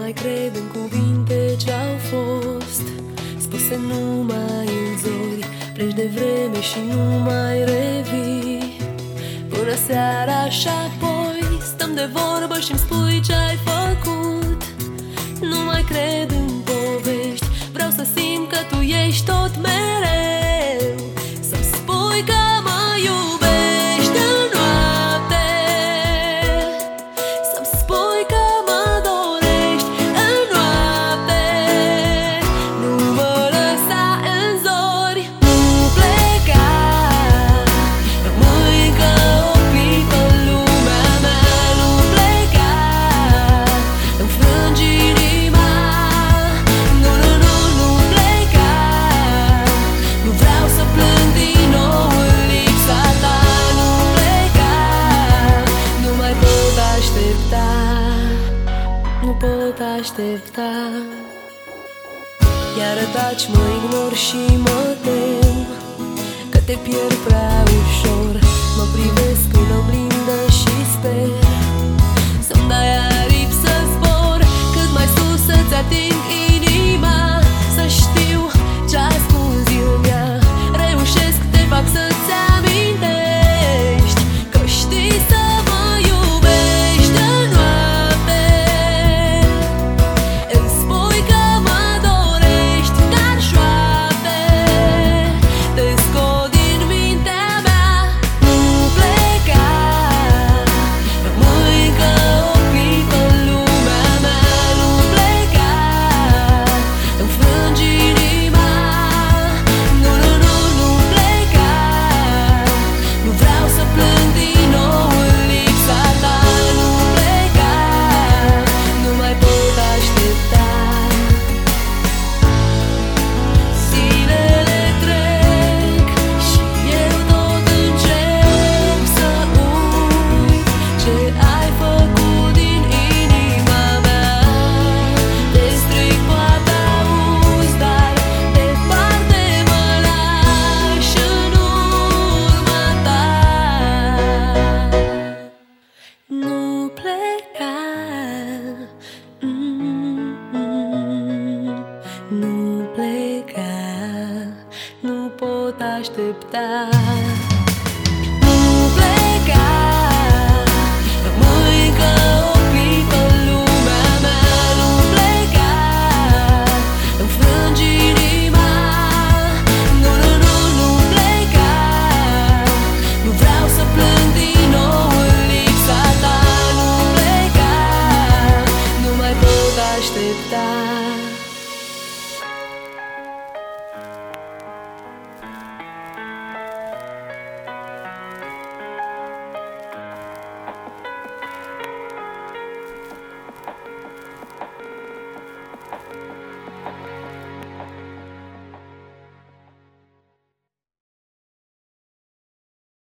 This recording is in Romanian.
mai cred în cuvinte ce-au fost spuse numai în zori. Pleci de vreme și nu mai revii până seara și apoi stăm de vorbă și-mi spui ce-ai făcut. Nu mai cred în povești, vreau să simt că tu ești tot mereu. Să-mi spui că mă iubești în noapte, să-mi spui că mă dorești în noapte. Nu mă lăsa în zori, nu pleca, rămâi încă o clipă în lumea mea. Nu pleca, înfrângi inima. Nu, nu, nu, nu pleca, nu vreau să plâng din nou în lipsa ta. Nu pleca, nu mai pot aștepta, nu pot aștepta. Iar taci, mă ignor și mă tem că te pierd prea ușor. Mă privesc în oglindă și sper să-mi dai aripi să zbor cât mai sus, să-ți ating inima. Să știu ce ascunzi în ea, reușesc, te fac să-ți amintești că știi să mă iubești în noapte. Îmi spui că mă dorești ca-n șoapte, te scot din mintea mea. Nu pleca, rămâi încă o clipă în lumea mea. Nu pleca, înfrângi inima. Nu, nu, nu, nu pleca, nu vreau să plâng din nou în lipsa ta. Nu pleca, nu mai pot aștepta. Zilele trec și eu tot încep să uit ce ai făcut din inima mea. Te strig, poate auzi, dar departe mă lași în urma ta. Nu pleca, nu pleca, nu pot aștepta.